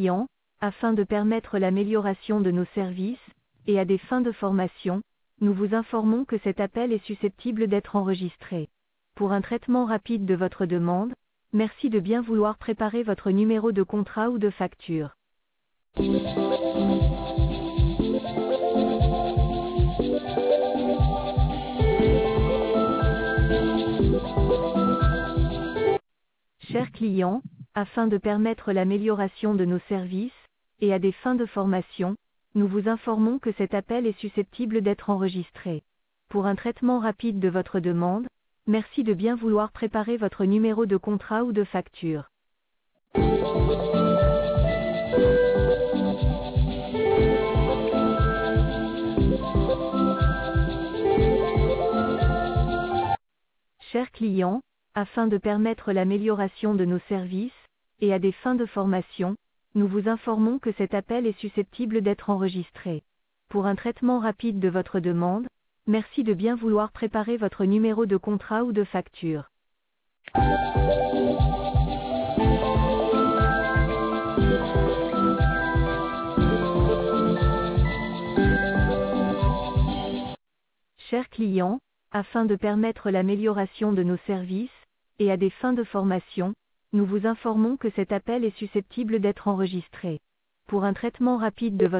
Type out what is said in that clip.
clients, afin de permettre l'amélioration de nos services, et à des fins de formation, nous vous informons que cet appel est susceptible d'être enregistré. Pour un traitement rapide de votre demande, merci de bien vouloir préparer votre numéro de contrat ou de facture. Chers clients, afin de permettre l'amélioration de nos services, et à des fins de formation, nous vous informons que cet appel est susceptible d'être enregistré. Pour un traitement rapide de votre demande, merci de bien vouloir préparer votre numéro de contrat ou de facture. Chers clients, afin de permettre l'amélioration de nos services, et à des fins de formation, nous vous informons que cet appel est susceptible d'être enregistré. Pour un traitement rapide de votre demande, merci de bien vouloir préparer votre numéro de contrat ou de facture. Chers clients, afin de permettre l'amélioration de nos services, et à des fins de formation, nous vous informons que cet appel est susceptible d'être enregistré. Pour un traitement rapide de votre